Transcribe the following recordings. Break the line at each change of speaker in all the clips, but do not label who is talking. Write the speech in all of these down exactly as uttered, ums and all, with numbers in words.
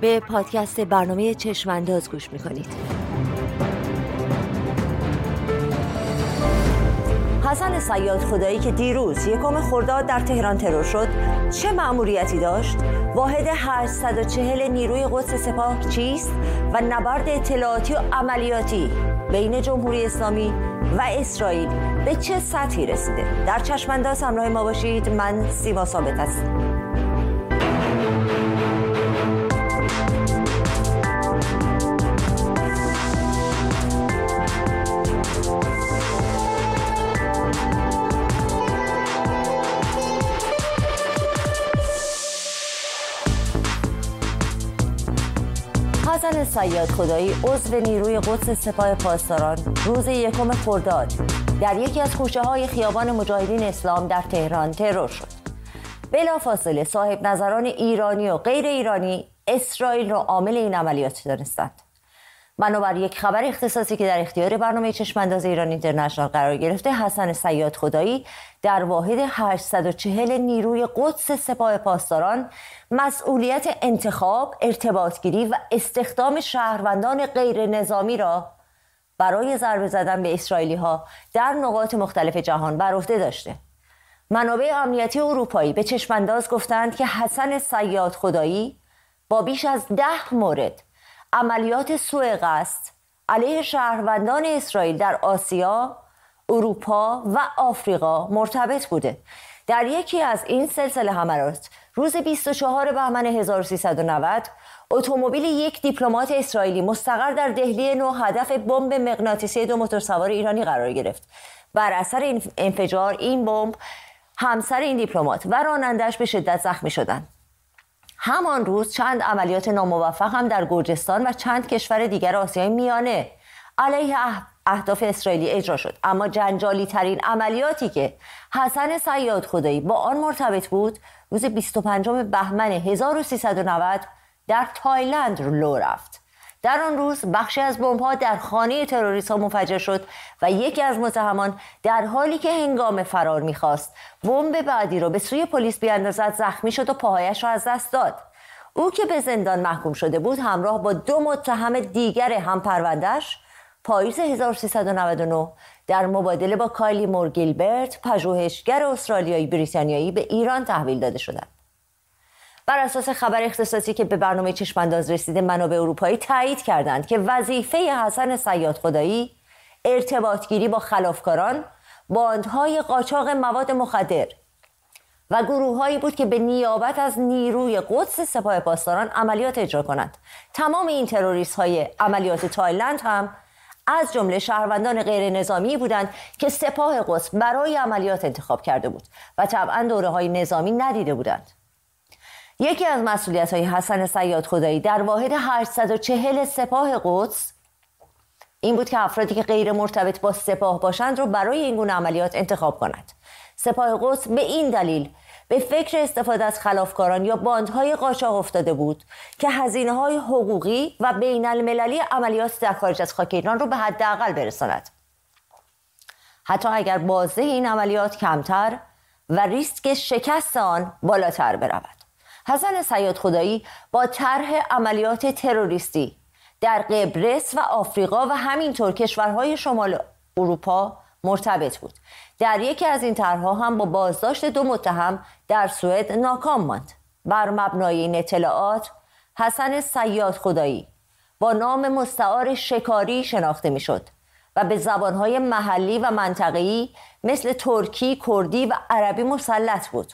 به پادکست برنامه چشمانداز گوش میکنید. حسن صیاد خدایی که دیروز یکم خرداد در تهران ترور شد چه مأموریتی داشت؟ واحد هشتصد و چهل نیروی قدس سپاه چیست؟ و نبرد اطلاعاتی و عملیاتی بین جمهوری اسلامی و اسرائیل به چه سطحی رسیده؟ در چشمانداز همراه ما باشید. من سیما ثابت هستم. حسن صیاد خدایی عضو نیروی قدس سپاه پاسداران روز یکم خرداد در یکی از کوچه‌های خیابان مجاهدین اسلام در تهران ترور شد. بلافاصله صاحب نظران ایرانی و غیر ایرانی اسرائیل را عامل این عملیات دانستند. بنابر یک خبر اختصاصی که در اختیار برنامه چشمانداز ایران اینترنشنال قرار گرفته، حسن صیاد خدایی در واحد هشتصد و چهل نیروی قدس سپاه پاسداران مسئولیت انتخاب، ارتباطگیری و استخدام شهروندان غیر نظامی را برای ضربه زدن به اسرائیلی ها در نقاط مختلف جهان بر عهده داشته. منابع امنیتی اروپایی به چشمانداز گفتند که حسن صیاد خدایی با بیش از ده مورد عملیات سوء قصد علیه شهروندان اسرائیل در آسیا، اروپا و آفریقا مرتبط بوده. در یکی از این سلسله حملات روز بیست و چهارم بهمن هزار و سیصد و نود اتومبیل یک دیپلمات اسرائیلی مستقر در دهلی نو هدف بمب مغناطیسی دو موتورسوار ایرانی قرار گرفت. بر اثر این انفجار این بمب همسر این دیپلمات و رانندش به شدت زخمی شدند. همان روز چند عملیات ناموفق هم در گرجستان و چند کشور دیگر آسیای میانه علیه اهداف اسرائیلی اجرا شد. اما جنجالی ترین عملیاتی که حسن صیاد خدایی با آن مرتبط بود روز بیست و پنجم بهمن هزار و سیصد و نود در تایلند لو رفت. در آن روز بخشی از بمب‌ها در خانه تروریست‌ها منفجر شد و یکی از متهمان در حالی که هنگام فرار می‌خواست بمب بعدی را به سوی پلیس بیاندازد زخمی شد و پاهایش را از دست داد. او که به زندان محکوم شده بود همراه با دو متهم دیگر هم پرونده‌اش پاییز هزار و سیصد و نود و نه در مبادله با کایلی مور گیلبرت پژوهشگر استرالیایی بریتانیایی به ایران تحویل داده شدند. بر اساس خبر اختصاصی که به برنامه چشمانداز رسیده، منابع اروپایی تایید کردند که وظیفه حسن صیاد خدایی ارتباطگیری با خلافکاران، باندهای قاچاق مواد مخدر و گروه‌هایی بود که به نیابت از نیروی قدس سپاه پاسداران عملیات اجرا کنند. تمام این تروریست‌های عملیات تایلند هم از جمله شهروندان غیر نظامی بودند که سپاه قدس برای عملیات انتخاب کرده بود و طبعاً دوره‌های نظامی ندیده بودند. یکی از مسئولیت‌های حسن صیاد خدایی در واحد هشتصد و چهل سپاه قدس این بود که افرادی که غیر مرتبط با سپاه باشند رو برای این گونه عملیات انتخاب کند. سپاه قدس به این دلیل به فکر استفاده از خلافکاران یا باندهای قاچاق افتاده بود که هزینه‌های حقوقی و بین المللی عملیات در خارج از خاک ایران رو به حداقل برساند، حتی اگر بازده این عملیات کمتر و ریسک شکست آن بالاتر برود. حسن صیاد خدایی با طرح عملیات تروریستی در قبرس و آفریقا و همینطور کشورهای شمال اروپا مرتبط بود. در یکی از این طرح‌ها هم با بازداشت دو متهم در سوئد ناکام ماند. بر مبنای این اطلاعات حسن صیاد خدایی با نام مستعار شکاری شناخته می‌شد و به زبان‌های محلی و منطقه‌ای مثل ترکی، کردی و عربی مسلط بود.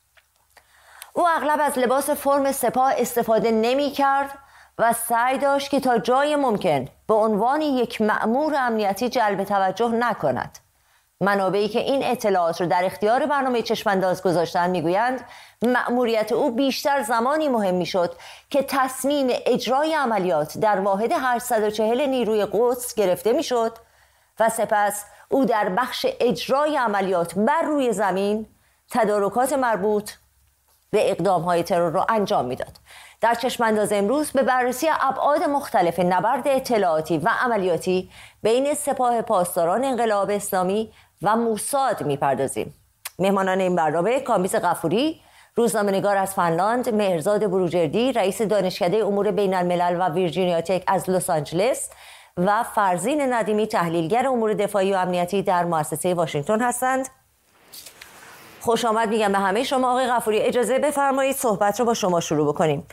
او اغلب از لباس فرم سپاه استفاده نمی کرد و سعی داشت که تا جای ممکن به عنوان یک مأمور امنیتی جلب توجه نکند. منابعی که این اطلاعات رو در اختیار برنامه چشمانداز گذاشتن میگویند مأموریت او بیشتر زمانی مهم میشد که تصمیم اجرای عملیات در واحد هشتصد و چهل نیروی قدس گرفته میشد و سپس او در بخش اجرای عملیات بر روی زمین تدارکات مربوط به اقدام‌های ترور را انجام میداد. در چشمانداز امروز به بررسی ابعاد مختلف نبرد اطلاعاتی و عملیاتی بین سپاه پاسداران انقلاب اسلامی و موساد میپردازیم. مهمانان این برنامه کامبیز غفوری، روزنامه‌نگار از فنلاند، مهرزاد بروجردی رئیس دانشکده امور بین الملل و ویرجینیا تک از لس آنجلس و فرزین ندیمی تحلیلگر امور دفاعی و امنیتی در مؤسسه واشنگتن هستند. خوش آمد میگم به همه شما. آقای غفوری اجازه بفرمایید صحبت رو با شما شروع بکنیم.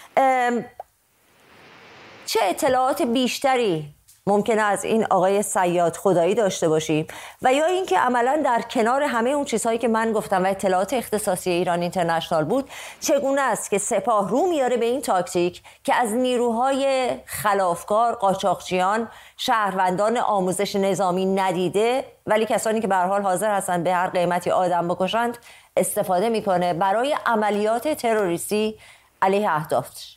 چه اطلاعات بیشتری ممکنه از این آقای صیاد خدایی داشته باشیم و یا اینکه عملا در کنار همه اون چیزهایی که من گفتم و اطلاعات اختصاصی ایران اینترنشنال بود، چگونه است که سپاه رو میاره به این تاکتیک که از نیروهای خلافکار، قاچاقچیان، شهروندان آموزش نظامی ندیده ولی کسانی که به هر حال حاضر هستن به هر قیمتی آدم بکشند استفاده میکنه برای عملیات تروریستی علیه اهدافش؟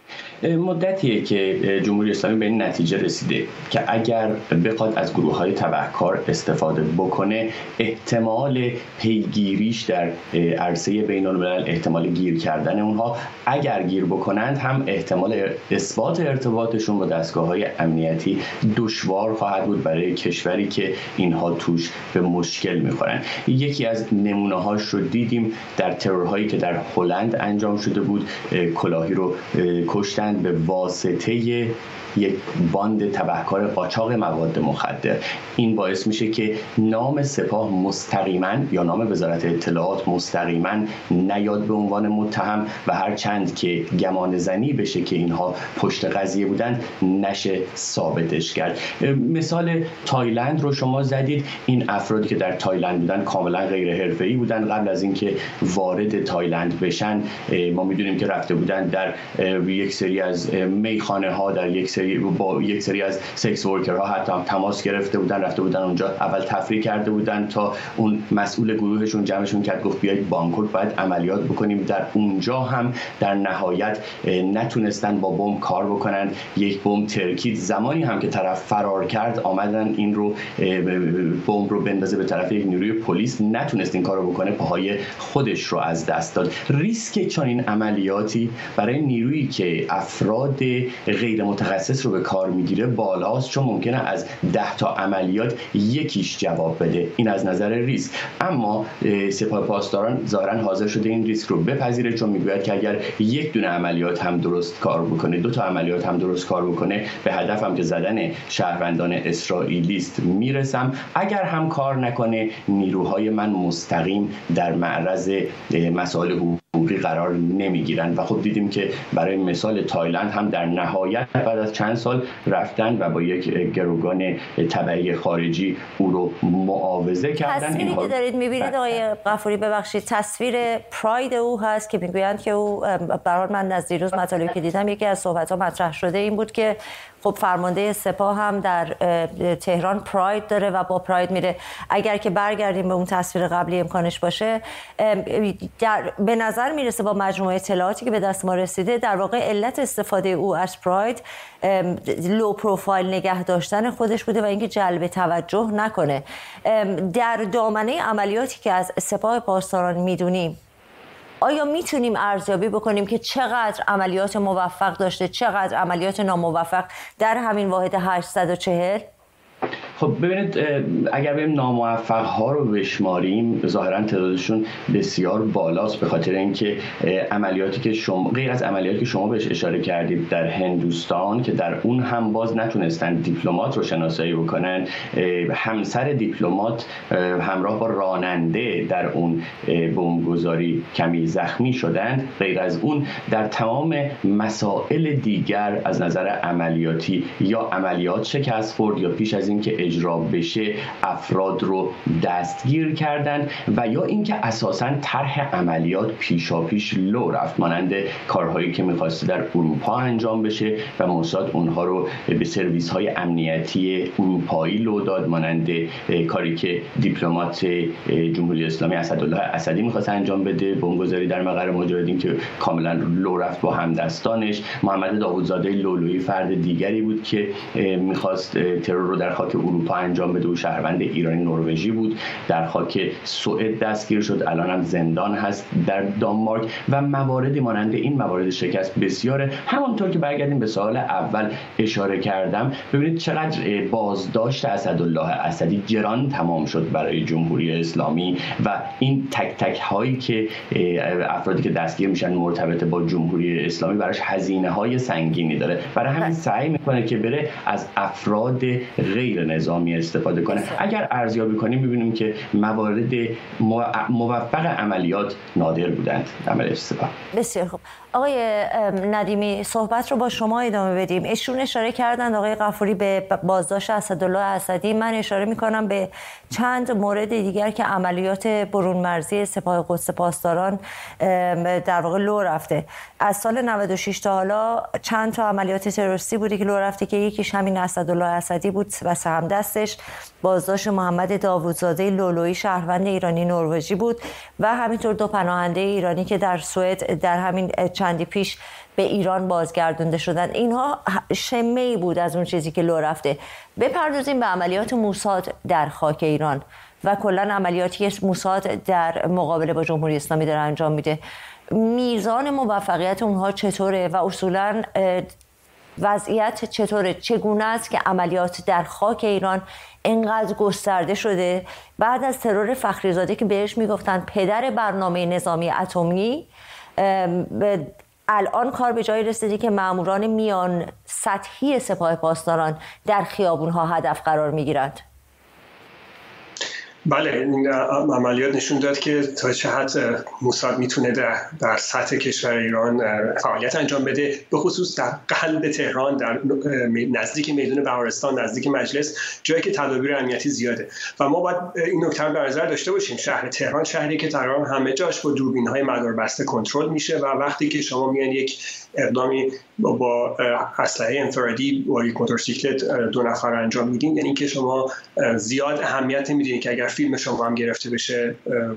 مدتیه که جمهوری اسلامی به این نتیجه رسیده که اگر بخواد از گروه‌های تبهکار استفاده بکنه، احتمال پیگیریش در عرصه بین‌الملل، احتمال گیر کردن اونها اگر گیر بکنند هم احتمال اثبات ارتباطشون با دستگاه‌های امنیتی دشوار خواهد بود برای کشوری که اینها توش به مشکل می‌خورن. یکی از نمونه‌هاش رو دیدیم در ترورهایی که در هلند انجام شده بود. کلاهی رو کشتن به واسطه یک باند تبهکار قاچاق مواد مخدر. این باعث میشه که نام سپاه مستقیما یا نام وزارت اطلاعات مستقیما نیاد به عنوان متهم و هر چند که گمان زنی بشه که اینها پشت قضیه بودن نشه ثابتش کرد. مثال تایلند رو شما زدید. این افرادی که در تایلند بودن کاملا غیر حرفه‌ای بودن. قبل از اینکه وارد تایلند بشن ما میدونیم که رفته بودن در یک سری از میخانه ها، در یک سری با یک سری از سکس ورکرها حتی هم تماس گرفته بودن، رفته بودن اونجا، اول تفریح کرده بودن تا اون مسئول گروهشون جمعشون کرد گفت بیایید بانکوک باید عملیات بکنیم. در اونجا هم در نهایت نتونستن با بمب کار بکنن. یک بمب ترکید. زمانی هم که طرف فرار کرد آمدن این رو بمب رو بندازه به طرف یک نیروی پلیس، نتونست این کارو بکنه، پاهای خودش رو از دست داد. ریسک چنین عملیاتی برای نیرویی که افراد غیر متخصص رو به کار میگیره بالاست، چون ممکنه از ده تا عملیات یکیش جواب بده. این از نظر ریسک. اما سپاه پاسداران ظاهرا حاضر شده این ریسک رو بپذیره، چون میگوید که اگر یک دونه عملیات هم درست کار بکنه، دو تا عملیات هم درست کار بکنه، به هدفم که زدن شهروندان اسرائیلی است میرسم. اگر هم کار نکنه نیروهای من مستقیم در معرض مسائل حقوقی قرار نمیگیرن. و خب دیدیم که برای مثال تایلند هم در نهایت بعد از چند سال رفتن و با یک گروگان تبعی خارجی او رو معاوضه کردن.
تصویری که دارید میبینید آقای غفوری، ببخشید، تصویر پراید او هست که میگویند که او برای من از دیروز مطالبی که دیدم یکی از صحبت‌ها مطرح شده این بود که خب فرمانده سپاه هم در تهران پراید داره و با پراید میره. اگر که برگردیم به اون تصویر قبلی امکانش باشه، در به نظر میرسه با مجموعه اطلاعاتی که به دست ما رسیده در واقع علت استفاده او از پراید لو پروفایل نگه داشتن خودش بوده و اینکه جلب توجه نکنه. در دامنه عملیاتی که از سپاه پاسداران میدونیم، آیا میتونیم ارزیابی بکنیم که چقدر عملیات موفق داشته، چقدر عملیات ناموفق در همین واحد هشتصد و چهل؟
خب ببینید، اگر بریم ناموفق ها رو بشماریم ظاهرا تعدادشون بسیار بالاست، به خاطر اینکه عملیاتی که شما غیر از عملیاتی که شما بهش اشاره کردید در هندوستان که در اون هم باز نتونستن دیپلمات رو شناسایی بکنن، همسر دیپلمات همراه با راننده در اون بمبگذاری کمی زخمی شدند. غیر از اون در تمام مسائل دیگر از نظر عملیاتی یا عملیات شکست خورد یا پیش از اینکه اجرا بشه افراد رو دستگیر کردن و یا اینکه اساساً طرح عملیات پیشاپیش لو رفت، مانند کارهایی که می‌خواسته در اروپا انجام بشه و موساد اونها رو به سرویس‌های امنیتی اروپایی لو داد، مانند کاری که دیپلمات جمهوری اسلامی اسدالله اسدی می‌خواست انجام بده، بمبگذاری در مقر مجاهدین که کاملاً لو رفت با همدستانش. محمد داوودزاده لولویی فرد دیگری بود که می‌خواست ترور رو در خاک اروپا اروپا انجام بده و شهروند ایرانی نروژی بود. در خاک سوئد دستگیر شد، الان هم زندان هست در دانمارک و مواردی مانند این موارد شکست بسیاره. همانطور که برگردیم به سوال اول اشاره کردم، ببینید چقدر بازداشت اسدالله اسدی گران تمام شد برای جمهوری اسلامی و این تک تک هایی که افرادی که دستگیر میشن مرتبط با جمهوری اسلامی براش هزینه های سنگینی داره. برای همین سعی میکنه که بره از افراد غیر نظامی استفاده کنه. اگر ارزیابی کنیم میبینیم که موارد موفق عملیات نادر بودند عملیات سپاه.
بسیار خوب. آقای ندیمی، صحبت رو با شما ادامه بدیم. ایشون اشاره کردند آقای غفوری به بازداشت اسدالله اسدی. من اشاره میکنم به چند مورد دیگر که عملیات برون مرزی سپاه قدس پاسداران در واقع لو رفته. از سال نود و شش تا حالا چند تا عملیات تروریستی بوده که لو رفته که یکیش همین اسدالله اسدی بود و سهمدستش. بازداشت محمد داوودزاده لولویی شهروند ایرانی نروژی بود و همینطور دو پناهنده ایرانی که در سوئد در همین چندی پیش به ایران بازگردونده شدن. اینها شمه‌ای بود از اون چیزی که لو رفته. بپردازیم به عملیات موساد در خاک ایران و کلا عملیاتی که موساد در مقابله با جمهوری اسلامی داره انجام میده. میزان موفقیت اونها چطوره و اصولا وضعیت چطوره؟ چگونه است که عملیات در خاک ایران اینقدر گسترده شده بعد از ترور فخریزاده که بهش میگفتن پدر برنامه نظامی اتمی؟ الان کار به جایی رسیده که ماموران میان سطحی سپاه پاسداران در خیابونها هدف قرار میگیرند.
بله، این عملیات نشون داد که تا چه حد موساد میتونه در, در سطح کشور ایران فعالیت انجام بده، به خصوص در قلب تهران، در نزدیک میدان بهارستان، نزدیک مجلس، جایی که تدابیر امنیتی زیاده. و ما باید این نکته رو در نظر داشته باشیم. شهر تهران شهری که تقریبا همه جاش با دوربین‌های مداربسته کنترل میشه و وقتی که شما میان یک اقدامی با اسلحه انفرادی با یک موتورسیکلت دو نفر انجام میدین، یعنی که شما زیاد اهمیت نمیدین که اگر فیلم شما هم گرفته بشه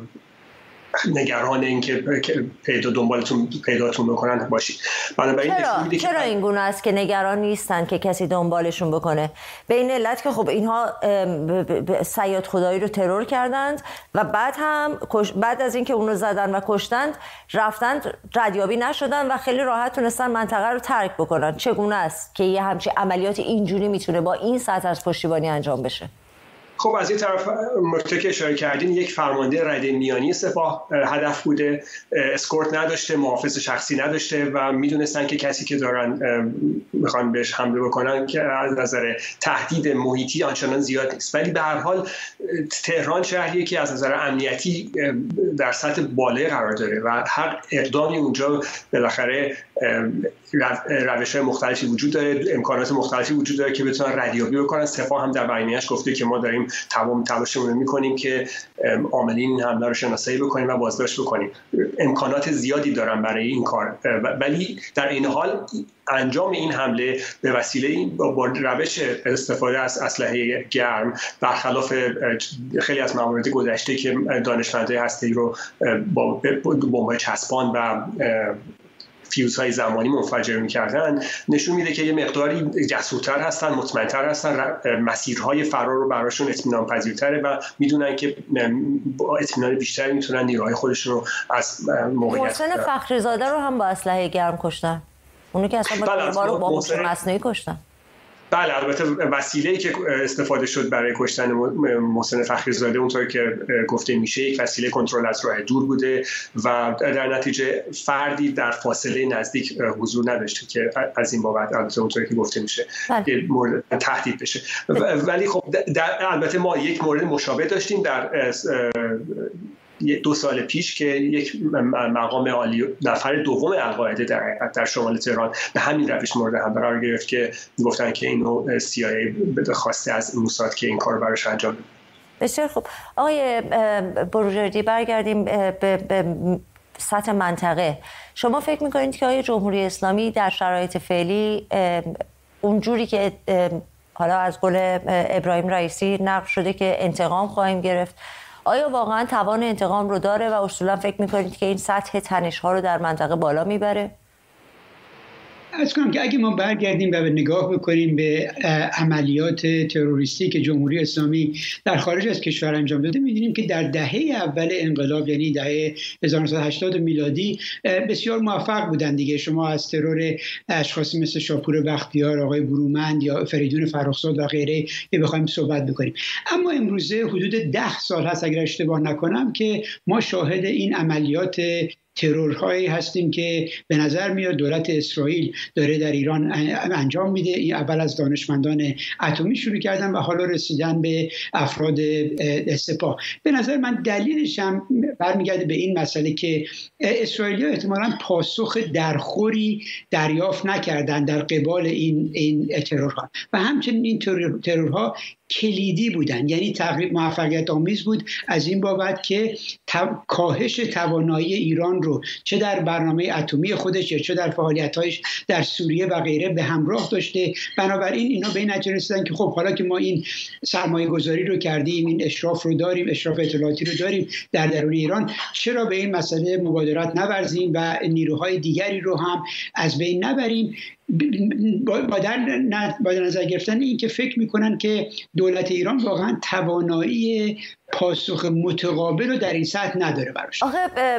نگران این که پیدا دنبالتون پیداتون بکنن باشید. بنابراین
چرا, چرا این گونه است که نگران نیستن که کسی دنبالشون بکنه؟ به این علت که خب اینها صیاد خدایی رو ترور کردند و بعد هم بعد از اینکه اونو زدن و کشتند رفتند ردیابی نشدن و خیلی راحت تونستن منطقه رو ترک بکنن. چگونه است که یه همچین عملیات اینجوری میتونه با این سطح از پشتیبانی انجام بشه؟
خب از این طرف نکته که اشاره کردین، یک فرمانده رده میانی سپاه هدف بوده، اسکورت نداشته، محافظ شخصی نداشته و میدونستن که کسی که دارن میخوان بهش حمله بکنن که از نظر تهدید محیطی آنچنان زیاد نیست. ولی به هر حال تهران شهریه که از نظر امنیتی در سطح بالای قرار داره و هر اقدامی اونجا بالاخره روش‌های مختلفی وجود داره، امکانات مختلفی وجود داره که بتونن ردیابی بکنن. سپاه هم در بیانیه‌اش گفته که ما داریم تمام تلاشمون رو می‌کنیم که عاملین این حمله رو شناسایی بکنیم و بازداشت بکنیم. امکانات زیادی دارن برای این کار، ولی در این حال انجام این حمله به وسیله با روش استفاده از اسلحه گرم برخلاف خیلی از موارد گذشته که دانشمندای هسته‌ای رو با بمب‌های چسبان و فیوزهای زمانی منفجر می‌کردن، نشون میده که یه مقداری جسورتر هستن، مطمئن‌تر هستن، مسیرهای فرار رو براشون اطمینان پذیرتره و میدونن که با اطمینان بیشتری میتونن نیروهای خودشون رو از موقعیت
محسن فخریزاده رو هم با اسلحه گرم کشتن. اونو که اصلا با تیربار رو با هوش مصنوعی کشتن.
بله، البته وسیله‌ای که استفاده شد برای کشتن محسن فخریزاده اونطور که گفته میشه یک وسیله کنترل از راه دور بوده و در نتیجه فردی در فاصله نزدیک حضور نداشته که از این بابت البته اونطور که گفته میشه مورد تهدید بشه. ولی خب البته ما یک مورد مشابه داشتیم در دو سال پیش که یک مقام عالی نفر دوم القاعده در در شمال تهران به همین روش مورد حمله قرار گرفت که گفتن که اینو سی آی ای خواسته از موساد که این کار براش انجام بده.
بسیار خوب. آقای بروجردی، برگردیم به سطح منطقه. شما فکر می‌کنید که آیا جمهوری اسلامی در شرایط فعلی اونجوری که حالا از قول ابراهیم رئیسی نقل شده که انتقام خواهیم گرفت، آیا واقعا توان انتقام رو داره و اصولا فکر میکنید که این سطح تنش‌ها رو در منطقه بالا میبره؟
از کنم که اگه ما برگردیم و به نگاه بکنیم به عملیات تروریستی که جمهوری اسلامی در خارج از کشور انجام داده، می‌بینیم که در دهه اول انقلاب، یعنی دهه هزار و نهصد و هشتاد میلادی، بسیار موفق بودن دیگه. شما از ترور اشخاصی مثل شاپور بختیار، آقای برومند یا فریدون فرخزاد و غیره که بخوایم صحبت بکنیم. اما امروزه حدود ده سال هست اگر اشتباه نکنم که ما شاهد این عملیات ترورهایی هستیم که به نظر میاد دولت اسرائیل داره در ایران انجام میده. این اول از دانشمندان اتمی شروع کردن و حالا رسیدن به افراد سپاه. به نظر من دلیلش هم برمیگرده به این مسئله که اسرائیلی‌ها احتمالاً پاسخ درخوری دریافت نکردن در قبال این این ترورها و همچنین این ترور، ترورها کلیدی بودن، یعنی تقریبا موفقیت آمیز بود از این بابت که کاهش توانایی ایران رو چه در برنامه اتمی خودش یا چه در فعالیت‌هایش در سوریه و غیره به همراه داشته. بنابراین اینا به این نتیجه رسیدن که خب حالا که ما این سرمایه گذاری رو کردیم، این اشراف رو داریم، اشراف اطلاعاتی رو داریم در درون ایران، چرا به این مسئله مبادرت نورزیم و نیروهای دیگری رو هم از بین نبریم. با در نظر گرفتن این که فکر میکنن که دولت ایران واقعا توانایی پاسخ متقابل رو در این سطح نداره براش.
آخه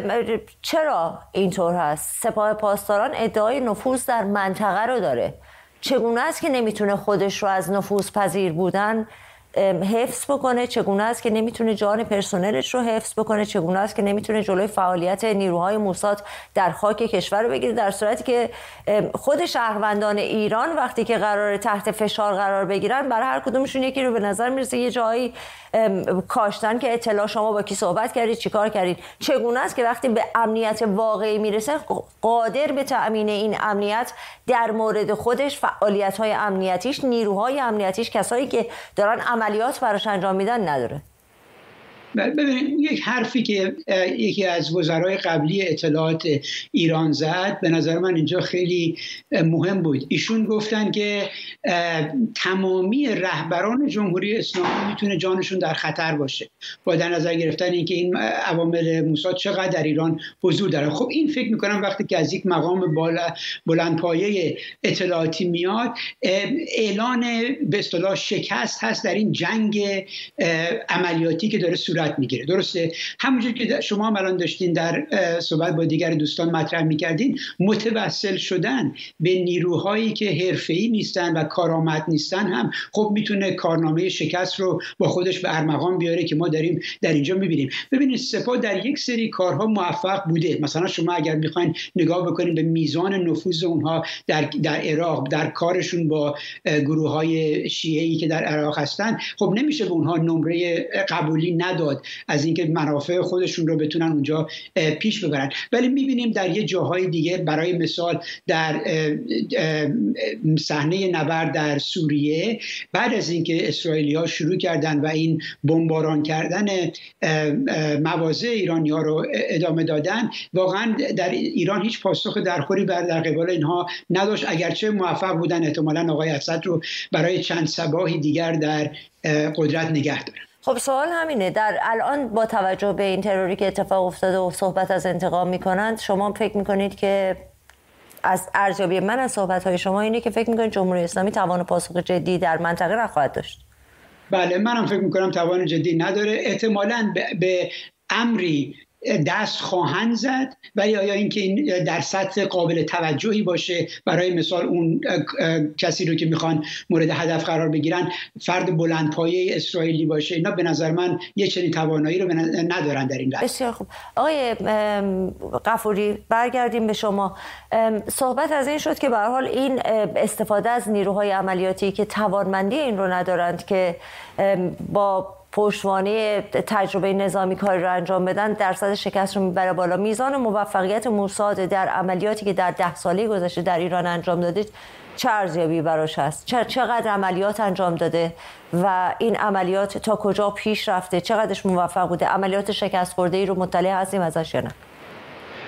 چرا اینطور هست؟ سپاه پاسداران ادعای نفوذ در منطقه رو داره. چگونه است که نمیتونه خودش رو از نفوذ پذیر بودن حفظ بکنه؟ چگونه است که نمیتونه جان پرسنلش رو حفظ بکنه؟ چگونه است که نمیتونه جلوی فعالیت نیروهای موساد در خاک کشور رو بگیره، در صورتی که خود شهروندان ایران وقتی که قرار تحت فشار قرار بگیرن برای هر کدومشون یکی رو به نظر میرسه یه جایی کاشتن که اطلاع شما با کی صحبت کردید، چیکار کردید. چگونه است که وقتی به امنیت واقعی میرسه قادر به تأمین این امنیت در مورد خودش، فعالیت‌های امنیتیش، نیروهای امنیتیش، کسایی که دارن عملیات براش انجام میدن نداره؟
ببینید، یک حرفی که یکی از وزرای قبلی اطلاعات ایران زد به نظر من اینجا خیلی مهم بود. ایشون گفتن که تمامی رهبران جمهوری اسلامی میتونه جانشون در خطر باشه با در نظر گرفتن اینکه این عوامل موساد چقدر در ایران حضور داره. خب این فکر میکنم وقتی که از یک مقام بالا بلندپایه اطلاعاتی میاد، اعلان به اصطلاح شکست هست در این جنگ عملیاتی که داره صورت میگیره. درسته؟ همونجور که شما هم الان داشتین در صحبت با دیگر دوستان مطرح میکردین، متوسل شدن به نیروهایی که حرفه‌ای نیستن و کارآمد نیستن هم خب میتونه کارنامه شکست رو با خودش به ارمغان بیاره که ما داریم در اینجا میبینیم. ببینید، سپاه در یک سری کارها موفق بوده. مثلا شما اگر میخواین نگاه بکنید به میزان نفوذ اونها در در عراق، در کارشون با گروه‌های شیعه‌ای که در عراق هستن، خب نمیشه به اونها نمره قبولی نداد از اینکه منافع خودشون رو بتونن اونجا پیش ببرن. ولی میبینیم در یه جاهای دیگه، برای مثال در صحنه نبرد در سوریه، بعد از اینکه اسرائیلی‌ها شروع کردن و این بمباران کردن مواضع ایرانی‌ها رو ادامه دادن، واقعا در ایران هیچ پاسخ درخوری بر در قبال اینها نداشت، اگرچه موفق بودن احتمالاً آقای اسد رو برای چند صباحی دیگر در قدرت نگه دارن.
خب سوال همینه، در الان با توجه به این تروری که اتفاق افتاده و صحبت از انتقام میکنند، شما فکر میکنید که از ارزیابی من از صحبت‌های شما اینه که فکر میکنید جمهوری اسلامی توان پاسخ جدی در منطقه نخواهد داشت؟
بله، منم فکر میکنم توان جدی نداره. احتمالاً به امری دست خواهند زد، ولی آیا اینکه این در سطح قابل توجهی باشه، برای مثال اون کسی رو که میخوان مورد هدف قرار بگیرن فرد بلندپایه اسرائیلی باشه، اینا به نظر من یه چنین توانایی رو ندارن در این لحظه.
بسیار خوب. آقای غفوری، برگردیم به شما. صحبت از این شد که به هر حال این استفاده از نیروهای عملیاتی که توانمندی این رو ندارند که با پشتوانه تجربه نظامی کاری رو انجام بدن، درصد شکست رو میبره بالا. میزان موفقیت موساد در عملیاتی که در ده ساله گذشته در ایران انجام داده چه ارزیابی براش هست؟ چقدر عملیات انجام داده و این عملیات تا کجا پیش رفته؟ چقدرش موفق بوده؟ عملیات شکست خورده ای رو مطلع هستیم ازش یا نه؟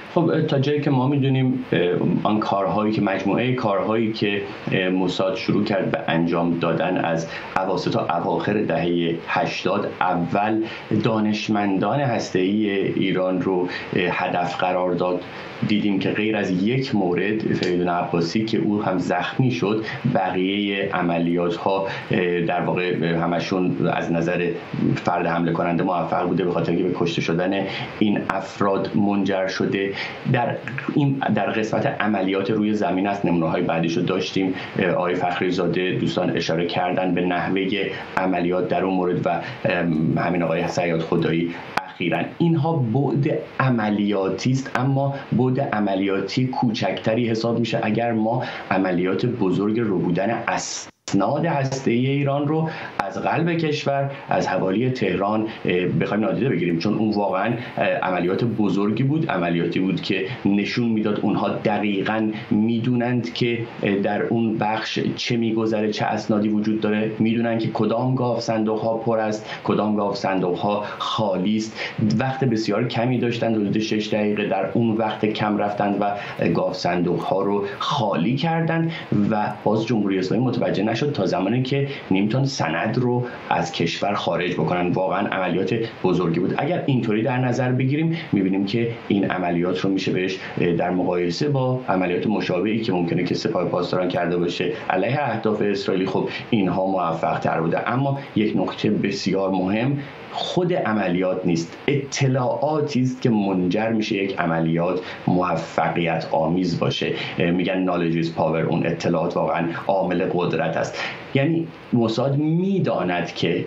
خب تا جایی که ما میدونیم آن کارهایی که مجموعه کارهایی که موساد شروع کرد به انجام دادن از اواسط تا اواخر دهه هشتاد، اول دانشمندان هسته‌ای ایران رو هدف قرار داد. دیدیم که غیر از یک مورد، فریدون عباسی که او هم زخمی شد، بقیه عملیات ها در واقع همشون از نظر فرد حمله کننده موفق بوده، به خاطر اینکه به کشته شدن این افراد منجر شده. در این در قسمت عملیات روی زمین است نمونه‌های بعدیش رو داشتیم. آقای فخری زاده دوستان اشاره کردن به نحوه عملیات در اون مورد و همین آقای صیاد خدایی اخیراً. اینها بعد عملیاتی است، اما بعد عملیاتی کوچکتری حساب میشه اگر ما عملیات بزرگ رو بودن اصل اسناد هسته‌ای ایران رو از قلب کشور، از حوالی تهران بخوایم نادیده بگیریم، چون اون واقعا عملیات بزرگی بود، عملیاتی بود که نشون میداد اونها دقیقاً میدونند که در اون بخش چه میگذره، چه اسنادی وجود داره، میدونن که کدام گاو صندوق ها پر است، کدام گاو صندوق ها خالی است. وقت بسیار کمی داشتند، حدود شش دقیقه در اون وقت کم رفتند و گاو صندوق ها رو خالی کردند و باز جمهوری اسلامی متوجه نشد تا زمانی که نمیتون سند رو از کشور خارج بکنن. واقعا عملیات بزرگی بود. اگر اینطوری در نظر بگیریم میبینیم که این عملیات رو میشه بهش در مقایسه با عملیات مشابهی که ممکنه که سپاه پاسداران کرده باشه علیه اهداف اسرائیلی، خب اینها موفق تر بوده. اما یک نکته بسیار مهم خود عملیات نیست، اطلاعاتی است که منجر میشه یک عملیات موفقیت آمیز باشه. میگن knowledge is power، اون اطلاعات واقعا عامل قدرت است. یعنی موساد میداند که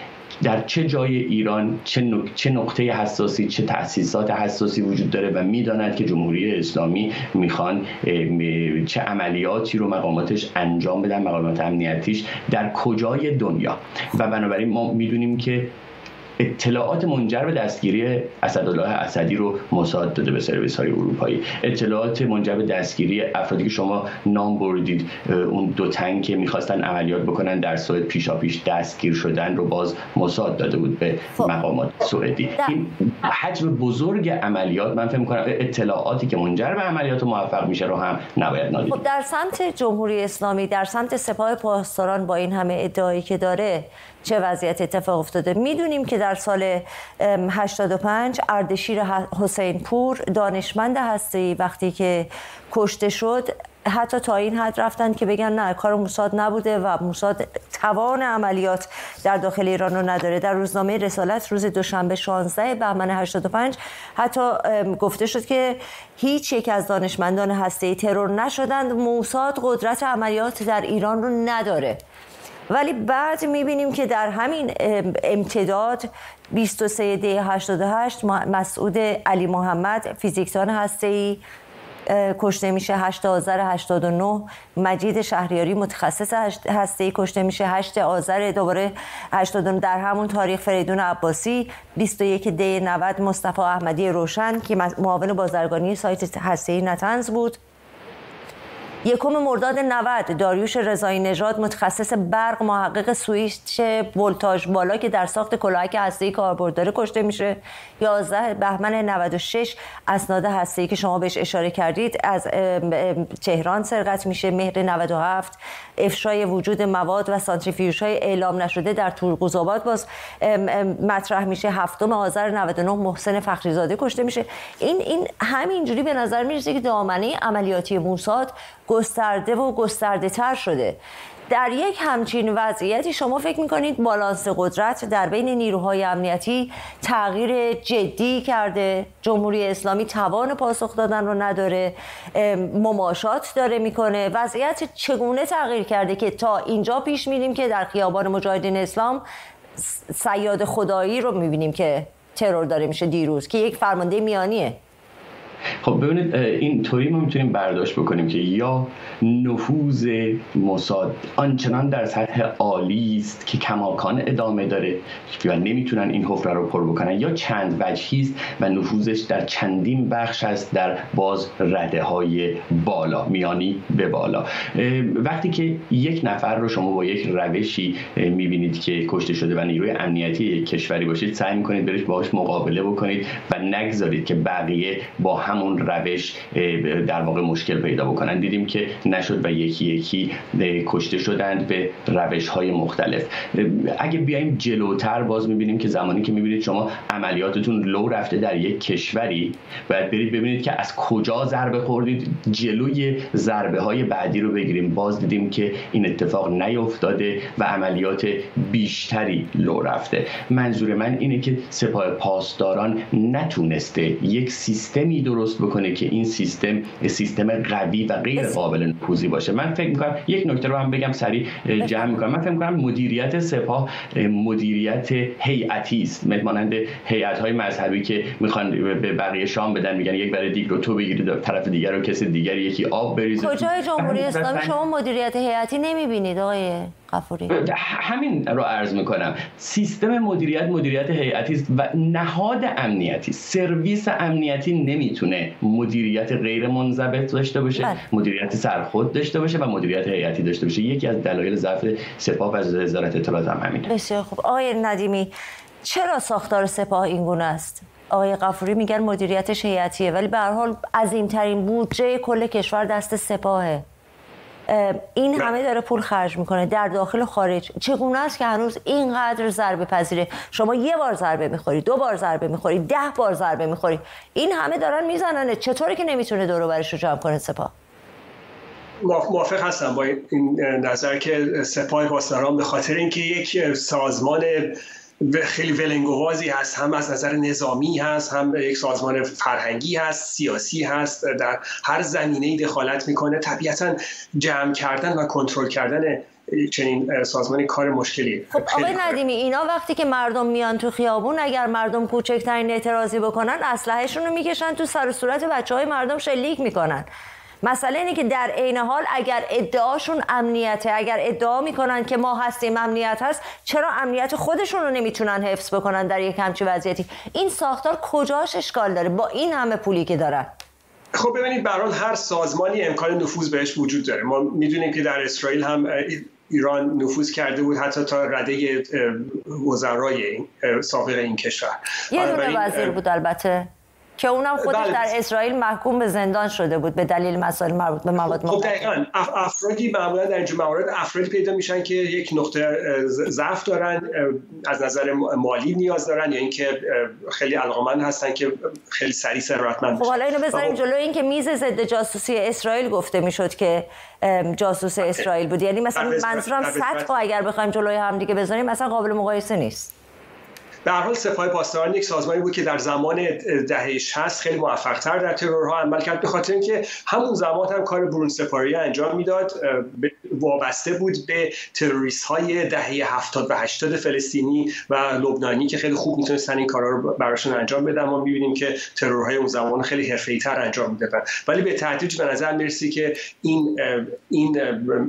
در چه جای ایران چه, نق... چه نقطه حساسی، چه تأسیسات حساسی وجود داره و میداند که جمهوری اسلامی میخوان چه عملیاتی رو مقاماتش انجام بدن، مقامات امنیتیش در کجای دنیا. و بنابراین ما میدونیم که اطلاعات منجر به دستگیری اسدالله اسدی رو موساد داده به سرویس‌های اروپایی. اطلاعات منجر به دستگیری افرادی که شما نام بردید، اون دو تن که می‌خواستن عملیات بکنن در سوئد پیشاپیش دستگیر شدن رو باز موساد داده بود به مقامات سوئدی. این حجم بزرگ عملیات، من فکر می‌کنم اطلاعاتی که منجر به عملیات موفق میشه رو هم نباید نادیده
خب در سمت جمهوری اسلامی، در سمت سپاه پاسداران با این همه ادعایی که داره چه وضعیت اتفاق افتاده؟ میدونیم که در سال هشتاد و پنج اردشیر حسین پور دانشمند هسته‌ای وقتی که کشته شد حتی تا این حد رفتن که بگن نه کار موساد نبوده و موساد توان عملیات در داخل ایران رو نداره. در روزنامه رسالت روز دوشنبه شانزده بهمن هشتاد و پنج حتی گفته شد که هیچ یک از دانشمندان هسته‌ای ترور نشدند، موساد قدرت عملیات در ایران رو نداره. ولی بعد میبینیم که در همین امتداد بیست و سه دی هشتاد و هشت مسعود علی محمد فیزیکدان هسته‌ای کشته میشه، هشت آذر هشتاد و نه مجید شهریاری متخصص هسته‌ای کشته میشه، هشت آذر دوباره هشتاد و نه در همون تاریخ فریدون عباسی، بیست و یک دی نود مصطفی احمدی روشن که معاون بازرگانی سایت هسته‌ای نتنز بود، یکم مرداد نود داریوش رضایی نژاد متخصص برق محقق سوئیچ ولتاژ بالا که در ساخت کلاهک هسته‌ای کاربرد داره کشته میشه، یازده بهمن نود و شش اسناد هسته‌ای که شما بهش اشاره کردید از تهران سرقت میشه، مهر نود و هفت افشای وجود مواد و سانتریفیوژهای اعلام نشده در تورقوزآباد باز مطرح میشه، هفتم آذر نود و نه محسن فخری زاده کشته میشه. این این همینجوری به نظر میرسه که دامنه عملیاتی موساد گسترده و گسترده تر شده. در یک همچین وضعیتی شما فکر میکنید بالانس قدرت در بین نیروهای امنیتی تغییر جدی کرده؟ جمهوری اسلامی توان پاسخ دادن رو نداره، مماشات داره میکنه، وضعیت چگونه تغییر کرده که تا اینجا پیش میریم که در خیابان مجاهدین اسلام صیاد خدایی رو میبینیم که ترور داره میشه دیروز که یک فرمانده میانیه.
خب ببینید این طوری ما میتونیم برداشت بکنیم که یا نفوذ موساد آنچنان در سطح عالی است که کماکان ادامه داره و نمیتونن این حفره رو پر بکنن، یا چند وجهی است و نفوذش در چندین بخش است در باز رده های بالا، میانی به بالا. وقتی که یک نفر رو شما با یک روشی میبینید که کشته شده و نیروی امنیتی یک کشوری باشید، سعی میکنید برید باهاش مقابله بکنید و نگذارید که بقیه با هم همون روش در واقع مشکل پیدا بکنن. دیدیم که نشد و یکی یکی کشته شدند به روش‌های مختلف. اگه بیایم جلوتر باز می‌بینیم که زمانی که می‌بینید شما عملیاتتون لو رفته در یک کشوری، باید برید ببینید که از کجا ضربه خوردید، جلوی ضربه‌های بعدی رو بگیریم. باز دیدیم که این اتفاق نیفتاده و عملیات بیشتری لو رفته. منظور من اینه که سپاه پاسداران نتونسته یک سیستمی درست بکنه که این سیستم سیستم قوی و غیر قابل نفوذی باشه. من فکر می‌کنم یک نکته رو هم بگم سریع جمع می‌کنم. من فکر می‌کنم مدیریت سپاه مدیریت هیئتی است، مانند هیئت‌های مذهبی که میخوان به بقیه شام بدن، میگن یک بره دیگ رو تو بگیری، طرف دیگر رو کسی دیگری یکی آب بریزه.
کجای جمهوری اسلامی شما مدیریت هیئتی نمی‌بینید آقای غفوری؟
همین رو عرض میکنم. سیستم مدیریت مدیریت هیئتی است و نهاد امنیتی، سرویس امنیتی نمیتونه مدیریت غیر منضبط داشته باشه، بله. مدیریت سرخود داشته باشه و مدیریت هیئتی داشته باشه. یکی از دلایل ضعف سپاه و وزارت اطلاعات هم همینه.
بسیار خوب. آقای ندیمی، چرا ساختار سپاه این گونه است؟ آقای غفوری میگن مدیریتش هیئتیه، ولی به هر حال عظیم‌ترین بودجه کل کشور دست سپاهه. این همه داره پول خرج میکنه در داخل و خارج. چگونه است که هنوز اینقدر ضربه پذیره؟ شما یه بار ضربه میخوری، دو بار ضربه میخوری، ده بار ضربه میخوری، این همه دارن میزننه. چطوری که نمیتونه دور و برش رو جمع کنه سپاه؟
موافق هستم با این نظر که سپاه پاسداران به خاطر اینکه یک سازمان خیلی ولنگوازی هست، هم از نظر نظامی هست، هم یک سازمان فرهنگی هست، سیاسی هست، در هر زمینه‌ای دخالت میکنه. طبیعتاً جمع کردن و کنترل کردن چنین سازمانی کار مشکلیه.
خب آقای ندیمی، اینا وقتی که مردم میان تو خیابون، اگر مردم کوچکترین اعتراضی بکنن اسلحه‌شون رو میکشن تو سر و صورت بچهای مردم شلیک میکنن. مسئله اینه که در عین حال اگر ادعاشون امنیته، اگر ادعا میکنن که ما هستیم امنیت هست، چرا امنیت خودشون رو نمیتونن حفظ بکنن در یک همچین وضعیتی؟ این ساختار کجاش اشکال داره با این همه پولی که دارن؟
خب ببینید، به هر حال هر سازمانی امکان نفوذ بهش وجود داره. ما میدونیم که در اسرائیل هم ایران نفوذ کرده بود حتی تا رده وزرای سابق این کشور.
یه دونه وزیر بود البته که اونم خودش بله. در اسرائیل محکوم به زندان شده بود به دلیل مسائل مربوط به مواد مخدر.
خب دقیقاً افرادی معمولا در این موارد افرادی پیدا میشن که یک نقطه ضعف دارن، از نظر مالی نیاز دارن، یا اینکه خیلی علاقه‌مند هستن که خیلی سریع ثروتمند بشن.
خب حالا اینو بذاریم جلو این که میز ضد جاسوسی اسرائیل گفته میشد که جاسوس اسرائیل بود. یعنی مثلا منظورم سطح اگر بخوایم جلوی هم دیگه بذاریم مثلا قابل مقایسه نیست.
به هر حال سپاه پاسداران یک سازمانی بود که در زمان دهه شصت خیلی موفق‌تر در ترورها عمل کرد، به خاطر اینکه همون زمان هم کار برون سپاری انجام میداد، وابسته بود به تروریست‌های دهه هفتاد و هشتاد فلسطینی و لبنانی که خیلی خوب میتونستن این کارا رو براشون انجام بدن. ما می‌بینیم که ترورهای اون زمان خیلی حرفه‌ای‌تر انجام میدادن، ولی به تدریج به نظر میرسه که این این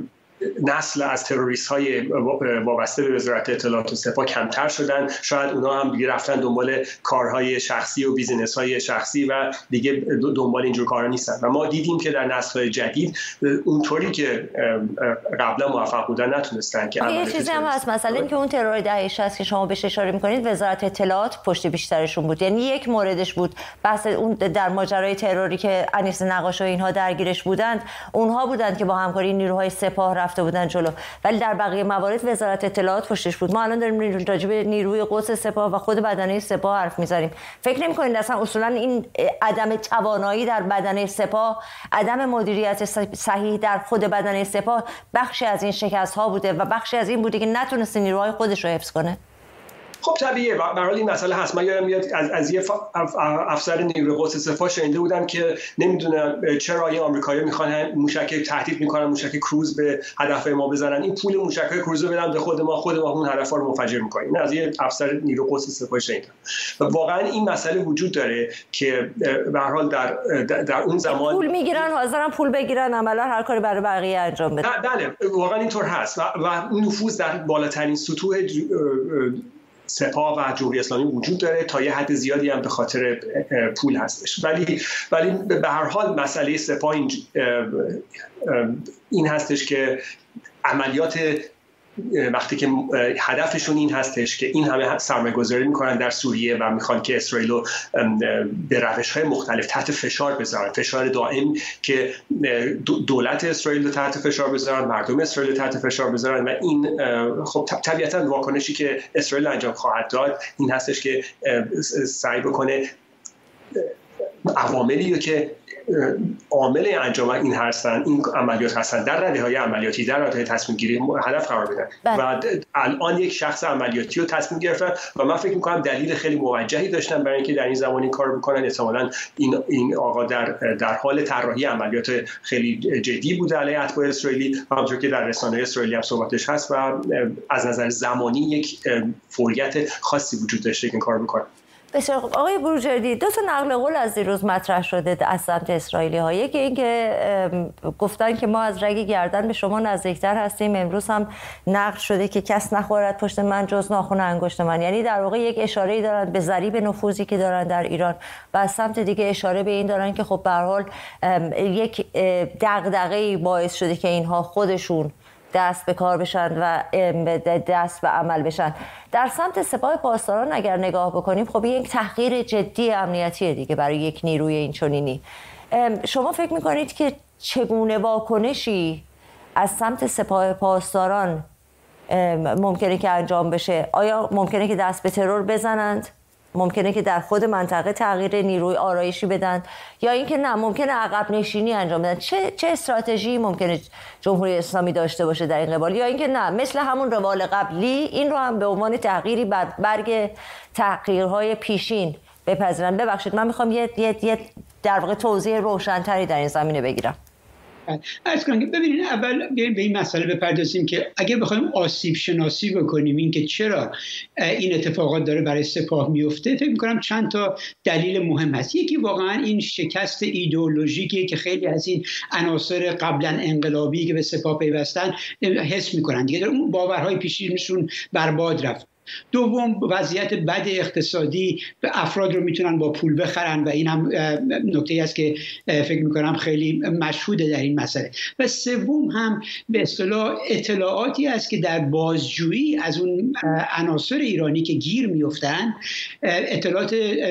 نسل از تروریست های وابسته به وزارت اطلاعات و سپاه کمتر شدن. شاید اونا هم دیگه رفتن دنبال کارهای شخصی و بیزینس های شخصی و دیگه دنبال اینجور کارا نیستن و ما دیدیم که در نسل جدید اونطوری که قبلا موفق بودن نتونستن که
یه چیزی هم هست، مثلا اینکه اون ترور دهه شصت که شما بهش اشاره می‌کنید وزارت اطلاعات پشت بیشترشون بود. یعنی یک موردش بود بحث اون در ماجرای تروری که انیس نقاش و اینها درگیرش بودند، اونها بودند که با همکاری نیروهای سپاه رفته بودن جلو، ولی در بقیه موارد وزارت اطلاعات پشتش بود. ما الان داریم راجع به نیروی قدس سپاه و خود بدنه سپاه حرف می‌زنیم. فکر نمی‌کنید اصلا اصولا این عدم توانایی در بدنه سپاه، عدم مدیریت صحیح در خود بدنه سپاه بخشی از این شکست‌ها بوده و بخشی از این بوده که نتونسته نیروهای خودش رو حفظ کنه؟
خب طبیعیه، به هر حال این مسئله هست. من یادم میاد از از یه افسر نیروی قدس سپاه شنیده بودم که نمیدونم چرا این آمریکایی‌ها میخوان موشک تهدید میکنن موشک کروز به هدف ما بزنن، این پول موشک‌های کروز رو بدن به خود ما، خود ما اون هدف‌ها رو منفجر میکنیم. این از یه افسر نیروی قدس سپاه شنیدم. و واقعا این مسئله وجود داره که به هر حال در در اون زمان
پول میگیرن، حاضرن پول بگیرن، عملا هر کاری برای بقیه انجام بدن.
بله واقعا اینطور هست و, و نفوذ در بالاترین سطوح سپاه و جمهوری اسلامی وجود داره، تا یه حد زیادی هم به خاطر پول هستش. ولی ولی به هر حال مسئله سپاه این, این هستش که عملیات وقتی که هدفشون این هستش که این همه سرمایه‌گذاری میکنن در سوریه و میخوان که اسرائیل رو به روش‌های مختلف تحت فشار بذارن، فشار دائم که دولت اسرائیل رو تحت فشار بذارن، مردم اسرائیل رو تحت فشار بذارن و این خب طبیعتاً واکنشی که اسرائیل انجام خواهد داد این هستش که سعی بکنه عواملی که عامل انجام این هستن این عملیات هستن در رده‌های عملیاتی، در رده‌های تصمیم گیری هدف قرار بدن و الان یک شخص عملیاتی رو تصمیم گرفتن و من فکر می‌کنم دلیل خیلی موجهی داشتن برای اینکه در این زمان این کارو بکنن. احتمالاً این این آقا در در حال طراحی عملیات خیلی جدی بوده علیه اتباع اسرائیلی، همونطور که در رسانه‌های اسرائیلی هم صحبتش هست و از نظر زمانی یک فوریت خاصی وجود داشته که این کارو بکنن.
بسیار خوب. آقای بروجردی، دو تا نقل قول از دیروز مطرح شده از سمت اسرائیلی ها. یکی این که گفتن که ما از رگ گردن به شما نزدیکتر هستیم، امروز هم نقل شده که کس نخورد پشت من جز ناخن انگشت من، یعنی در واقع یک اشاره‌ای دارن به ضریب نفوذی که دارن در ایران و از سمت دیگه اشاره به این دارن که خب به هر حال یک دغدغه‌ای باعث شده که اینها خودشون دست به کار بشن و دست به عمل بشن. در سمت سپاه پاسداران اگر نگاه بکنیم خب یک تحقیر جدی امنیتیه دیگه برای یک نیروی این چنینی. شما فکر میکنید که چگونه واکنشی از سمت سپاه پاسداران ممکنه که انجام بشه؟ آیا ممکنه که دست به ترور بزنند؟ ممکنه که در خود منطقه تغییر نیروی آرایشی بدن یا اینکه نه ممکنه عقب نشینی انجام بدن؟ چه چه استراتژی ممکنه جمهوری اسلامی داشته باشه در این قبال، یا اینکه نه مثل همون روال قبلی این رو هم به عنوان تغییری برگ تغییرهای پیشین بپذیرن؟ ببخشید من میخوام یه یه, یه در واقع توضیح روشن‌تری در این زمینه بگیرم.
از کنم که ببینید اول بیایم به این مسئله بپردازیم که اگه بخوایم آسیب شناسی بکنیم این که چرا این اتفاقات داره برای سپاه میفته، فکر میکنم چند تا دلیل مهم هست. یکی واقعا این شکست ایدئولوژیکیه که خیلی از این عناصر قبلا انقلابی که به سپاه پیوستن حس میکنن دیگه، اون باورهای پیشینشون برباد رفت. دوم وضعیت بد اقتصادی، افراد رو میتونن با پول بخرن و این هم نکته است که فکر میکنم خیلی مشهوده در این مسئله. و سوم هم به اصطلاح اطلاعاتی است که در بازجویی از اون عناصر ایرانی که گیر میفتن، اطلاعات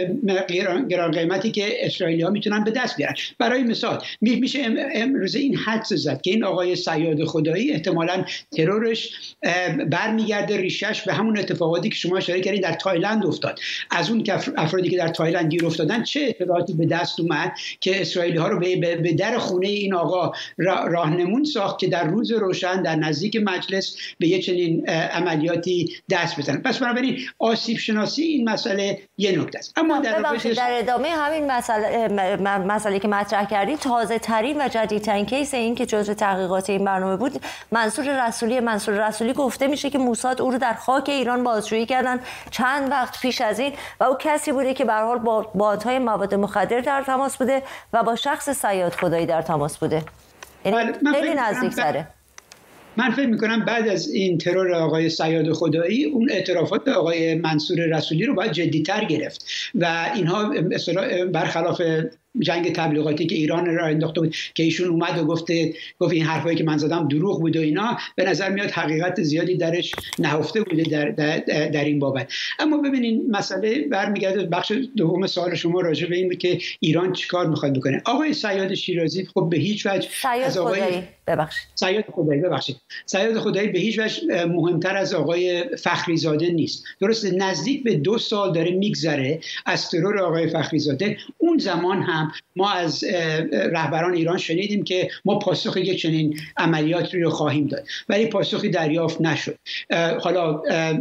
گران قیمتی که اسرائیلی ها میتونن به دست بیارن. برای مثال میشه امروز این حدس زد که این آقای صیاد خدایی احتمالاً ترورش برمیگرده ریشش به همون اتفاق اتفاقاتی که شما اشاره کردین در تایلند افتاد. از اون که افرادی که در تایلند گیر افتادن چه اطلاعاتی به دست اومد که اسرائیلی ها رو به, به در خونه این آقا راهنمون ساخت که در روز روشن در نزدیک مجلس به یه چنین عملیاتی دست بزنن. پس بنابراین آسیب شناسی این مسئله یه نکته است. اما در,
در ادامه همین مسئله مسئله که مطرح کردید، تازه ترین و جدیدترین کیس این که جزء تحقیقات این برنامه بود، منصور رسولی منصور رسولی گفته میشه که موساد او رو در خاک ایران بازجویی کردن چند وقت پیش از این و او کسی بوده که به هر حال با بادهای مواد مخدر در تماس بوده و با شخص صیاد خدایی در تماس بوده. یعنی خیلی نزدیک سره.
من فکر میکنم بعد از این ترور آقای صیاد خدایی اون اعترافات آقای منصور رسولی رو باید جدی‌تر گرفت و اینها برخلاف جنگ تبلیغاتی که ایران را انداخته بود که ایشون اومد و گفته گفت این حرفایی که من زدم دروغ بود و اینا، به نظر میاد حقیقت زیادی درش نهفته بوده در, در, در این بابت. اما ببینین مسئله برمیگرده بخش دوم سوال شما راجع به این بود که ایران چیکار میخواد بکنه. آقای صیاد شیرازی خب به هیچ وجه
از آقای ببخشید
صیاد خدایی ببخشید صیاد خدایی به هیچ وجه مهمتر از آقای فخری زاده نیست. درسته نزدیک به دو سال داره میگذره از ترور آقای فخری زاده. اون زمان هم ما از رهبران ایران شنیدیم که ما پاسخ یک چنین عملیاتی رو خواهیم داد، ولی پاسخی دریافت نشد. حالا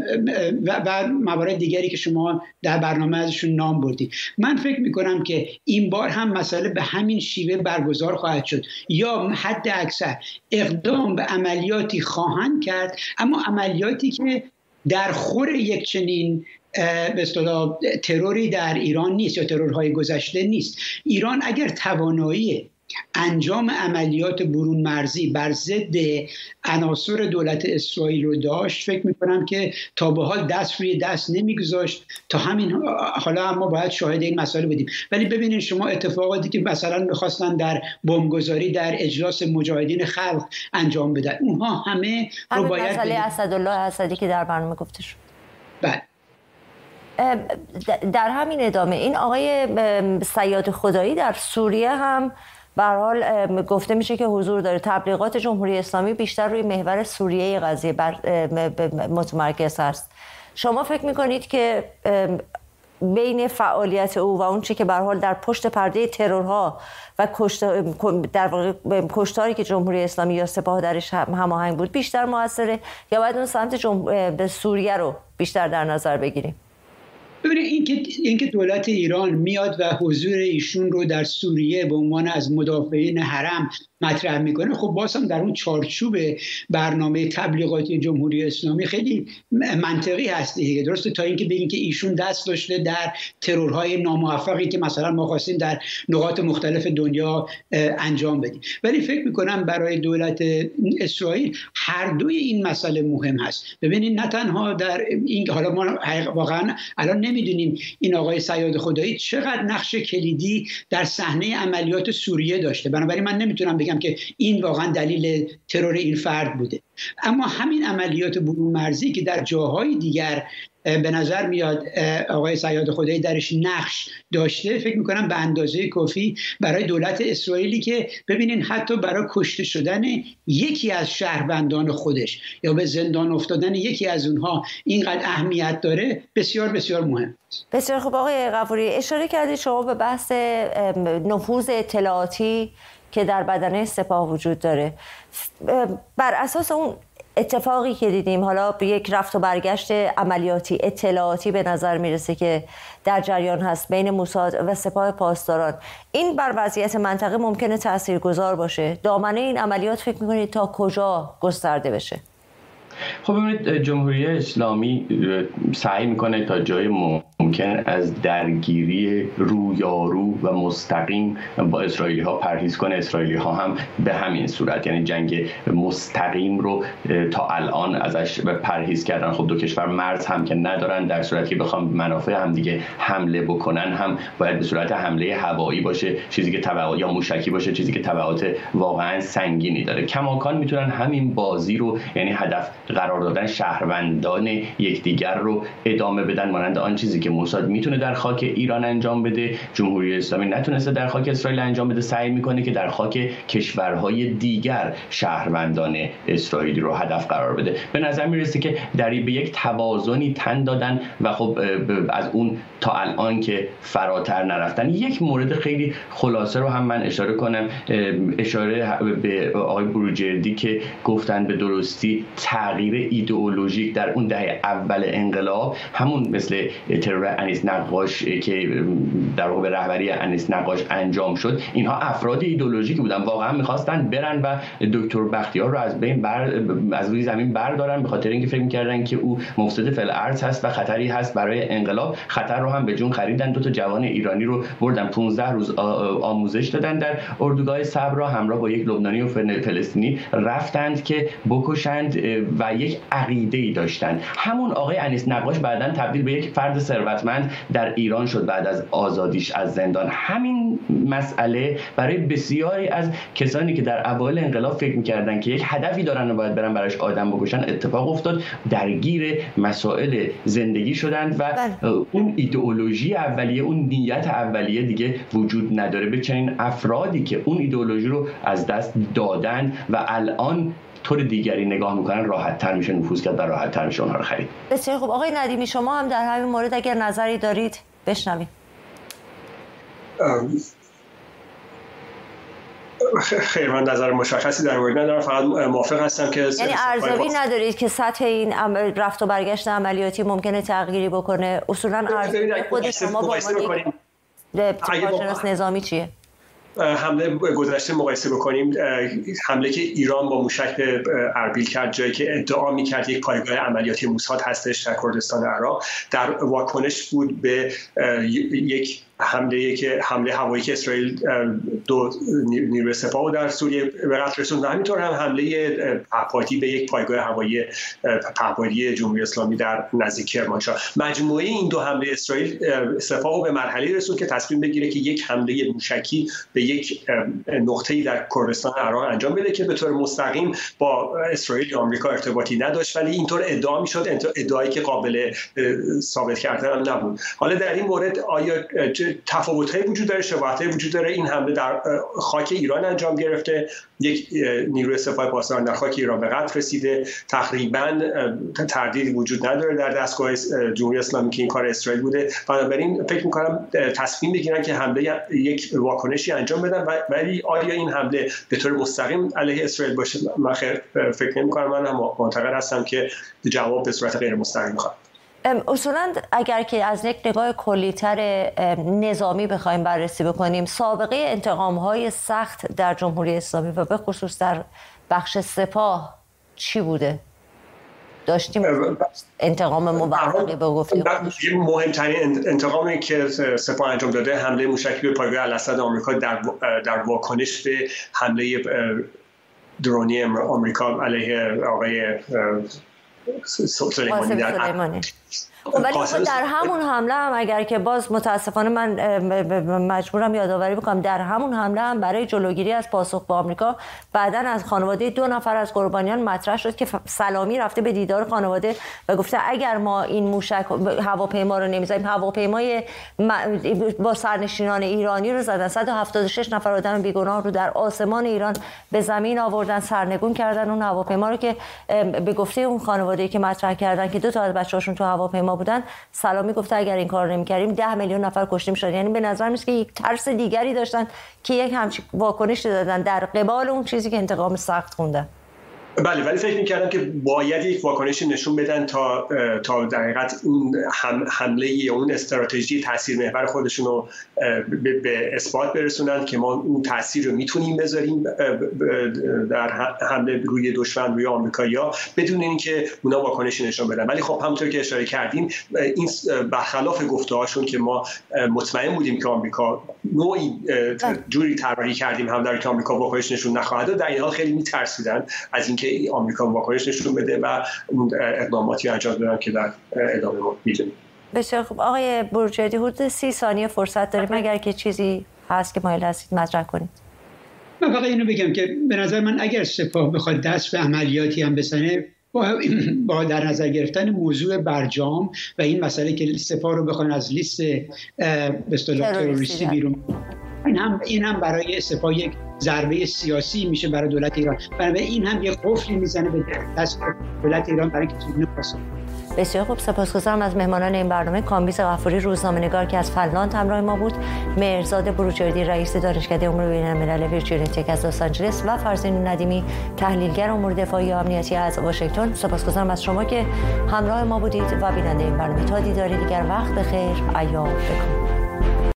و موارد دیگری که شما در برنامه ازشون نام بردید. من فکر میکنم که این بار هم مسئله به همین شیوه برگزار خواهد شد، یا حد اکثر اقدام به عملیاتی خواهند کرد، اما عملیاتی که در خور یک چنین به اصطلاح تروری در ایران نیست یا ترورهای گذشته نیست. ایران اگر توانایی انجام عملیات برون مرزی بر ضد عناصر دولت اسرائیل رو داشت، فکر میکنم که تا به حال دست روی دست نمیگذاشت تا همین حالا. ما باید شاهد این مسائل بودیم. ولی ببینید شما اتفاقاتی که مثلا میخواستن در بمبگذاری در اجلاس مجاهدین خلق انجام بدن، اونها همه رو باید
مسئله اسدالله اسدی که در برنامه گفته شد.
بله.
در همین ادامه این آقای صیاد خدایی در سوریه هم به هر حال گفته میشه که حضور داره. تبلیغات جمهوری اسلامی بیشتر روی محور سوریه قضیه بر متمرکز است. شما فکر میکنید که بین فعالیت او و اون چی که به هر حال در پشت پرده ترورها و در واقع کشتاری که جمهوری اسلامی یا سپاه درش هماهنگ بود بیشتر موثره، یا باید اون سمت جمهور... سوریه رو بیشتر در نظر بگیریم؟
ببینید اینکه اینکه دولت ایران میاد و حضور ایشون رو در سوریه به عنوان از مدافعین حرم مطرح میکنه، خب باز هم در اون چارچوب برنامه تبلیغاتی جمهوری اسلامی خیلی منطقی هست دیگه، درسته؟ تا اینکه بگیم که ایشون دست داشته در ترورهای ناموفقی که مثلا ما خواستیم در نقاط مختلف دنیا انجام بدیم. ولی فکر میکنم برای دولت اسرائیل هر دوی این مسئله مهم هست. ببینید نه تنها در این، حالا ما واقعا الان نمیدونیم این آقای صیاد خدایی چقدر نقش کلیدی در صحنه عملیات سوریه داشته، بنابراین من نمیتونم بگم که این واقعا دلیل ترور این فرد بوده. اما همین عملیات برون مرزی که در جاهای دیگر به نظر میاد آقای صیاد خدایی درش نقش داشته، فکر میکنم به اندازه کافی برای دولت اسرائیلی که ببینین حتی برای کشته شدن یکی از شهروندان خودش یا به زندان افتادن یکی از اونها اینقدر اهمیت داره، بسیار بسیار مهم.
بسیار خوب آقای غفوری، اشاره کردید شما به بحث نفوذ اطلاعاتی که در بدنه سپاه وجود داره. بر اساس اون اتفاقی که دیدیم، حالا به یک رفت و برگشت عملیاتی اطلاعاتی به نظر میرسه که در جریان هست بین موساد و سپاه پاسداران، این بر وضعیت منطقه ممکنه تاثیرگذار باشه. دامنه این عملیات فکر میکنید تا کجا گسترده بشه؟
خب ببینید جمهوری اسلامی سعی میکنه تا جای ممکن از درگیری رویارو و مستقیم با اسرائیلی ها پرهیز کنه. اسرائیلی ها هم به همین صورت، یعنی جنگ مستقیم رو تا الان ازش پرهیز کردن. خب دو کشور مرز هم که ندارن، در صورتی که بخوام منافع هم دیگه حمله بکنن هم باید به صورت حمله هوایی باشه، چیزی که تبعات یا موشکی باشه، چیزی که تبعات واقعا سنگینی داره. کماکان میتونن همین بازی رو، یعنی هدف قرار دادن شهروندان یکدیگر رو ادامه بدن، مانند آن چیزی که موساد میتونه در خاک ایران انجام بده، جمهوری اسلامی نتونسته در خاک اسرائیل انجام بده، سعی میکنه که در خاک کشورهای دیگر شهروندان اسرائیلی رو هدف قرار بده. به نظر میرسه که در به یک توازنی تن دادن و خب از اون تا الان که فراتر نرفتن. یک مورد خیلی خلاصه رو هم من اشاره کنم، اشاره به آقای بروجردی که گفتن به درستی تغییر ایدئولوژیک در اون دهه اول انقلاب، همون مثل ترور انیس نقاش که در واقع به رهبری انیس نقاش انجام شد، اینها افراد ایدئولوژیکی بودن، واقعا می‌خواستن برن و دکتر بختیار رو از بین بر از روی زمین بردارن، به خاطر اینکه فکر می‌کردن که او مفسد فی الارض هست و خطری هست برای انقلاب. خطر رو هم به جون خریدن، دو تا جوان ایرانی رو بردن پانزده روز آموزش دادن در اردوگاه صبرا، همراه با یک لبنانی و فلسطینی رفتند که بکشند و یک عقیده‌ای داشتن. همون آقای انیس نقاش بعداً تبدیل به یک فرد ثروتمند در ایران شد بعد از آزادیش از زندان. همین مسئله برای بسیاری از کسانی که در اوایل انقلاب فکر می‌کردن که یک هدفی دارن و باید برن براش آدم بکشن اتفاق افتاد، درگیر مسائل زندگی شدند و اون ایدئولوژی اولیه، اون نیت اولیه دیگه وجود نداره. به چنین افرادی که اون ایدئولوژی رو از دست دادن و الان طور دیگری نگاه میکنن، راحت تر میشه نفوذ کرد و راحت تر میشه اونها رو خرید.
بسیار خوب آقای ندیمی، شما هم در همین مورد اگر نظری دارید بشنوید.
خیر، من نظر مشخصی در مورد ندارم، فقط موافق هستم که
یعنی ارزیابی ندارید که سطح این رفت و برگشت عملیاتی ممکنه تغییری بکنه؟ اصولا ارزیابی خود شما با کارشناس نظامی چیه؟
حمله گذشته مقایسه بکنیم، حمله که ایران با موشک به اربیل کرد، جایی که ادعا می‌کرد یک پایگاه عملیاتی موساد هستش در کردستان عراق، در واکنش بود به یک حمله که حمله هوایی که اسرائیل دو نیروی سپاه در سوریه به قتل رسوند و همینطور هم حمله پهپادی به یک پایگاه هوایی پهپادی جمهوری اسلامی در نزدیک کرمانشاه. مجموعه این دو حمله اسرائیل سپاه رو به مرحله رسوند که تصمیم بگیره که یک حمله موشکی به یک نقطه‌ای در کردستان عراق انجام بده که به طور مستقیم با اسرائیل یا آمریکا ارتباطی نداشت، ولی اینطور ادعا میشد، ادعایی که قابل ثابت کردن هم نبود. حالا در این مورد آیا تفاوت‌هایی وجود داره، شباهت‌هایی وجود داره؟ این حمله در خاک ایران انجام گرفته، یک نیروی سپاه پاسداران در خاک ایران به قتل رسیده، تقریباً تردیدی وجود نداره در دستگاه جمهوری اسلامی که این کار اسرائیل بوده. بنابراین فکر می‌کنم تصمیم بگیرن که حمله یک واکنشی انجام بدن، ولی آیا این حمله به طور مستقیم علیه اسرائیل باشه؟ من فکر نمی‌کنم. من هم معتقد هستم که جواب به صورت غیر مستقیم خواهد.
اصولاً اگر که از یک نگاه کلی‌تر نظامی بخوایم بررسی بکنیم، سابقه انتقام‌های سخت در جمهوری اسلامی و به خصوص در بخش سپاه چی بوده؟ داشتیم انتقام موفقی به گفته خودش.
مهمترین انتقامی که سپاه انجام داده حمله موشکی به پایگاه الاسد آمریکا در در واکنش به حمله درونی آمریکا علیه آقای سلیمانی در
سلیمانی. ولی در همون حمله هم اگر که باز متاسفانه من مجبورم یادآوری بکنم، در همون حمله هم برای جلوگیری از پاسخ به آمریکا بعداً از خانواده دو نفر از قربانیان مطرح شد که سلامی رفته به دیدار خانواده و گفته اگر ما این موشک هواپیما رو نمیزنیم، هواپیمای با سرنشینان ایرانی رو زدن، صد و هفتاد و شش نفر آدم بیگناه رو در آسمان ایران به زمین آوردن، سرنگون کردن اون هواپیما رو که به گفته اون خانواده که مطرح کردن که دو تا از بچه‌هاشون تو هواپیما بودن، سلامی گفته اگر این کار نمی‌کردیم ده میلیون نفر کشته می‌شدن. یعنی به نظر میاد که یک ترس دیگری داشتن که یک همچین واکنش دادن در قبال اون چیزی که انتقام سخت خوندن.
بله، ولی فکر می‌کردم که باید یک واکنشی نشون بدن تا تا در حقیقت اون حمله یا اون استراتژی تاثیرمحور خودشون رو به, به اثبات برسونن که ما اون تاثیر رو میتونیم بذاریم در حمله روی دشمن، روی آمریکایی‌ها، بدون اینکه اونا واکنشی نشون بدن. ولی خب همونطور که اشاره کردیم این برخلاف گفته‌هاشون که ما مطمئن بودیم که آمریکا نوعی جوری طراحی کردیم هم در که آمریکا واکنش نشون نخواهد داد، در این حال خیلی می‌ترسیدن از اینکه آمریکا واکنش نشون بده و اون اقداماتی انجام دادن که در ادامه ما می‌بینیم.
بسیار خوب. آقای بروجردی، حدود سی ثانیه فرصت داریم اگر که چیزی هست که مایل هستید مطرح کنید.
من فقط اینو بگم که به نظر من اگر سپاه بخواد دست به عملیاتی هم بزنه با, با در نظر گرفتن موضوع برجام و این مسئله که سپاه رو بخوان از لیست به اصطلاح تروریستی بیرون، این هم این هم برای سپاه یک ضربه سیاسی میشه برای دولت ایران. بنابراین این هم یک قفلی میزنه به دست دولت ایران برای که تونه پاسخ.
بسیار خوب، سپاسگزارم از مهمانان این برنامه. کامبیز غفوری، روزنامه‌نگار که از فنلاند همراه ما بود، مهرزاد بروجردی، رئیس دانشکده امور بین‌الملل ویرجینیا تک از لس آنجلس و فرزین ندیمی، تحلیلگر امور دفاعی و امنیتی از واشنگتن. سپاسگزارم از شما که همراه ما بودید و بیننده این برنامه. تا دیداری دیگر، وقت بخیر، ایام بکام.